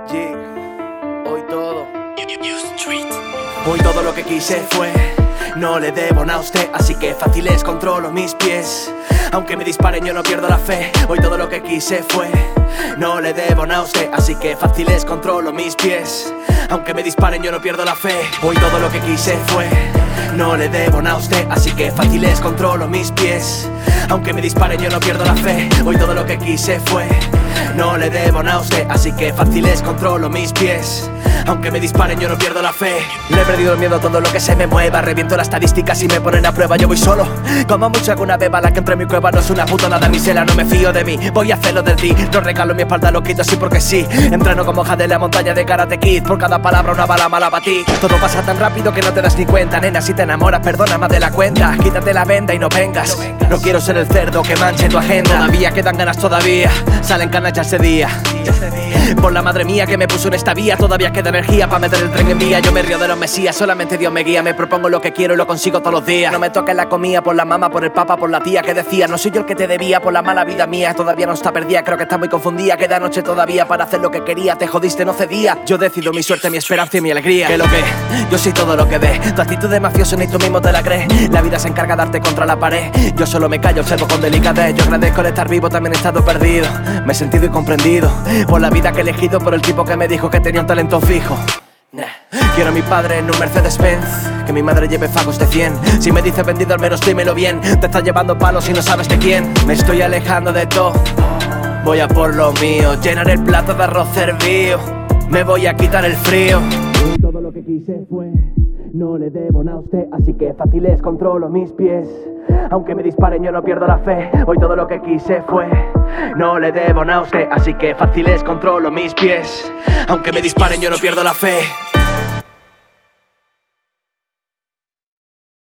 G, hoy todo. Hoy todo lo que quise fue. No le debo nada a usted, así que fácil es, controlo mis pies. Aunque me disparen yo no pierdo la fe. Hoy todo lo que quise fue. No le debo nada a usted, así que fácil es, controlo mis pies. Aunque me disparen yo no pierdo la fe. Hoy todo lo que quise fue. No le debo nada a usted, así que fácil es, controlo mis pies. Aunque me disparen yo no pierdo la fe. Hoy todo lo que quise fue. No le debo nada a usted, así que fácil es, controlo mis pies. Aunque me disparen yo no pierdo la fe. Le he perdido el miedo a todo lo que se me mueva. Reviento las estadísticas y me ponen a prueba. Yo voy solo, como mucho alguna vez bala que entre en mi cueva. No es una puta nada misera, no me fío de mí. Voy a hacerlo de ti, no regalo mi espalda, lo quito así porque sí. Entreno como hoja de la montaña de Karate Kid. Por cada palabra una bala mala para ti. Todo pasa tan rápido que no te das ni cuenta. Nena, si te enamoras, perdona más de la cuenta. Quítate la venda y no vengas. No quiero ser el cerdo que manche tu agenda. Todavía quedan ganas, todavía salen canas ya ese día. Por la madre mía que me puso en esta vía. Todavía queda energía para meter el tren en vía. Yo me río de los mesías, solamente Dios me guía. Me propongo lo que quiero y lo consigo todos los días. No me toques la comida por la mamá, por el papá, por la tía que decía. No soy yo el que te debía por la mala vida mía. Todavía no está perdida, creo que está muy confundida. Queda noche todavía para hacer lo que quería. Te jodiste, no cedía. Yo decido mi suerte, mi esperanza y mi alegría. Que lo que, yo soy todo lo que ves. Tu actitud de mafioso ni tú mismo te la crees. La vida se encarga de darte contra la pared. Yo solo me callo, observo con delicadez. Yo agradezco el estar vivo, también he estado perdido. Me he sentido incomprendido por la vida que he elegido, por el tipo que me dijo que tenía un talento fijo. Quiero a mi padre en un Mercedes-Benz, que mi madre lleve fagos de 100. Si me dice vendido al menos dímelo bien. Te estás llevando palos y no sabes de quién. Me estoy alejando de todo, voy a por lo mío. Llenar el plato de arroz servido, me voy a quitar el frío. Hoy todo lo que quise fue. No le debo nada a usted, así que fácil es, controlo mis pies. Aunque me disparen yo no pierdo la fe. Hoy todo lo que quise fue. No le debo nada a usted, así que fácil es, controlo mis pies. Aunque me disparen yo no pierdo la fe.